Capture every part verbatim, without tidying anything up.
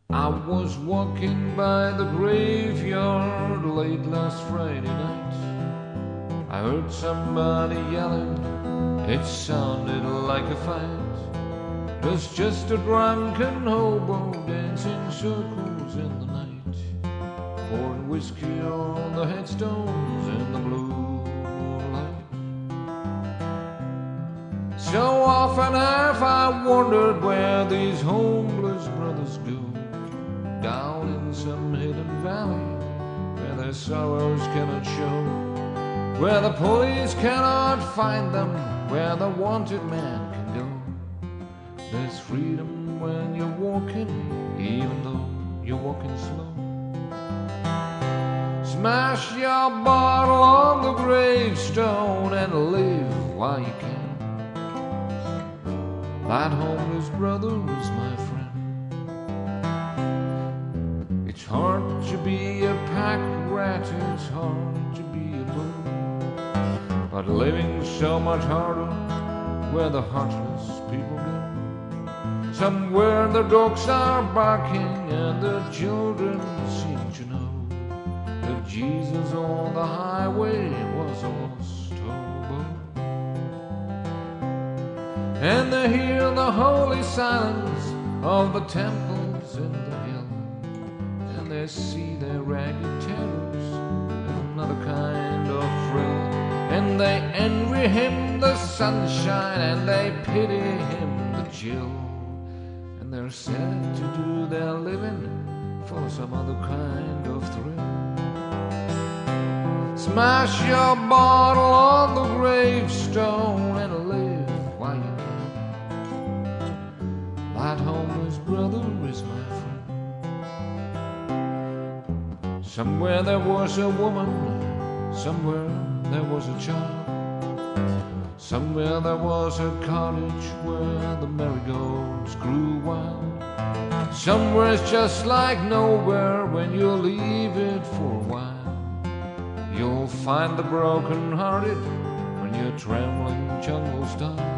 I was walking by the graveyard late last Friday night. I heard somebody yelling, it sounded like a fight. It was just a drunken hobo dancing circles in the night, pouring whiskey on the headstones in the blue light. So often have I wondered where these homeless brothers go, down in some hidden valley where their sorrows cannot show, where the police cannot find them, where the wanted man can go. There's freedom when you're walking, even though you're walking slow. Smash your bottle on the gravestone and live while you can. That homeless brother is my friend. It's hard to be a pack rat, it's hard to be a bull, but living's so much harder where the heartless people go. Somewhere the dogs are barking and the children seem to know that Jesus on the highway was a lost hobo. And they hear the holy silence of the temples in the hill, and they see their ragged terrors and another kind of thrill, and they envy him the sunshine and they pity him the chill, and they're sad to do their living for some other kind of thrill. Smash your bottle on the gravestone and live while you can. That homeless brother is my friend. Somewhere there was a woman, somewhere there was a child, somewhere there was a cottage where the marigolds grew wild. Somewhere it's just like nowhere when you leave it for a while. You'll find the broken-hearted when your trembling jungle style.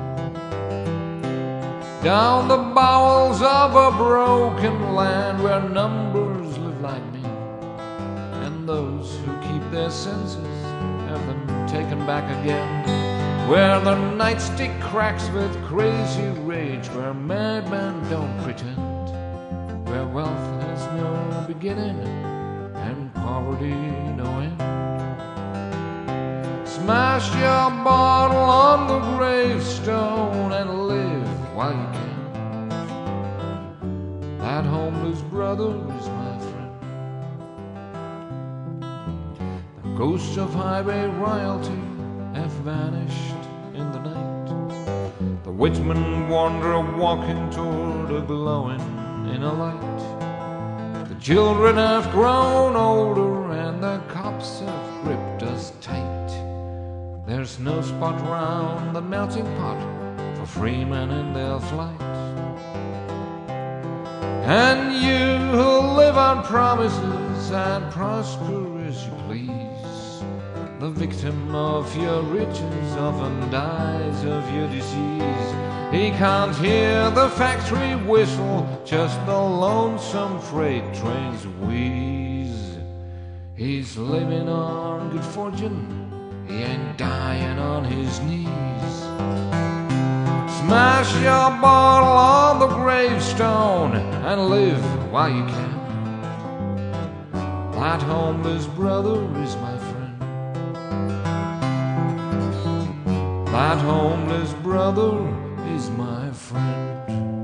Down the bowels of a broken land where numbers live like me, and those who keep their senses have them taken back again, where the nightstick cracks with crazy rage, where madmen don't pretend, where wealth has no beginning and poverty no end. Smash your bottle on the gravestone and live while you can. That homeless brother is my friend. The ghosts of highway royalty have vanished in the night. The woodsmen wander walking toward a glowing inner light. The children have grown older and the cops have gripped us tight. There's no spot round the melting pot for free men in their flight. And you who live on promises and prosper as you please, the victim of your riches often dies of your disease. He can't hear the factory whistle, just the lonesome freight train's wheeze. He's living on good fortune, he ain't dying on his knees. Smash your bottle on the gravestone and live while you can. That homeless brother is my friend. That homeless brother is my friend.